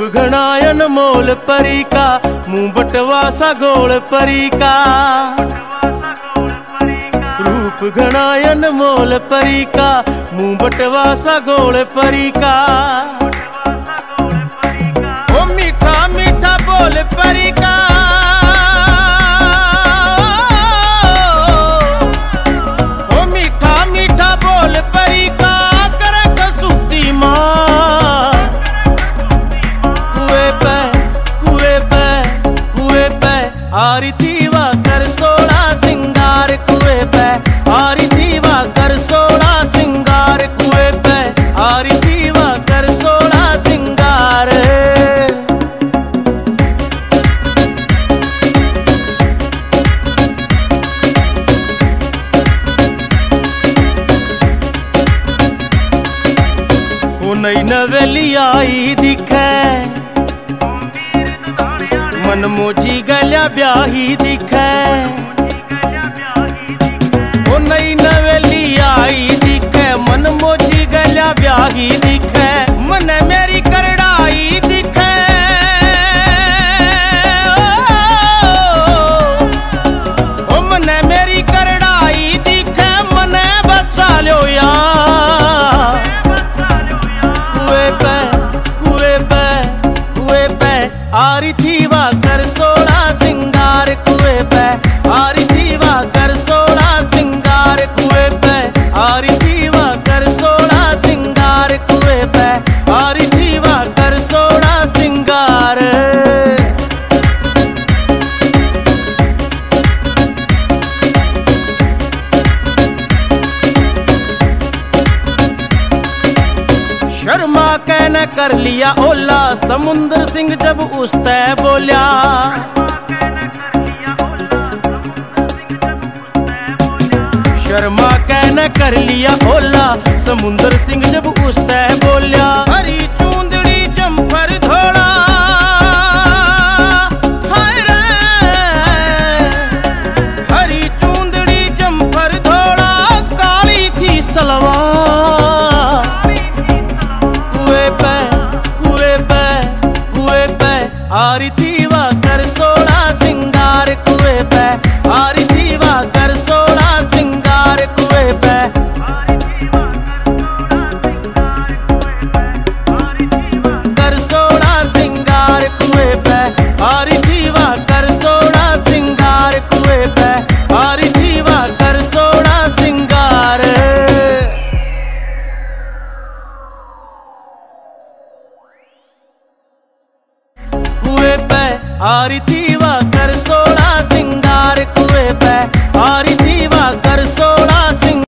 घनायन मोल परी का, मुंह बटवा सा गोल परी का। रूप घनायन मोल परी का, मुंह बटवा सा गोल परी का। ओ मीठा मीठा बोल परी का, ओ मीठा मीठा बोल परी का। कर कसूती माँ कुएं पे कुएं पे कुएं पे आ रही थी वा कर सोना सिंगार। कुएं पे आ रही थी वा कर सोना सिंगार। कुएं पे आ रही थी वा कर सोना सिंगार। वो नई नवेली आई दिखे, मन मोजी गल्या ब्याही दिखे। वो नई नवेली आई दिखे, मन मोजी गल्या ब्याही दिखे। मन मेरी करड़ाई दिखे, ओ मन मेरी करड़ाई दिखे। मन बचा लो यार कुएं पे कुएं पे कुएं पे आ रही थी वा कर सोना सिंगार। कुएं पे आ रही थी वा कर सोना सिंगार। कुएं पे आ रही थी वा कर सोना सिंगार। कुएं पे आ रही थी वा कर सोना सिंगार। शर्मा के न कर लिया ओला, समुंदर सिंह जब उस तय बोलिया। शर्मा के न कर लिया ओला, समुंदर सिंह जब उस तय बोलिया। हरी चूंदड़ी जम्फर धोला, हाय रे हरी चूंदड़ी जम्फर धोला। काली थी सलवार कुएं पे कुएं पे कुएं पे आ रही थी वा कर सोना सिंगार। कुएं पे आ रही थी वा कर सोना सिंगार। कुएं पे कर सोना सिंगार। कुएं पे आ रही थी वा कर सोना सिंगार। कुएं पे आ रही थी वा कर सोना सिंगार। कुएं पे आ रही थी वा कर सोना सिंगार। कुएं पे आ रही थी वा कर सोना सिंगार।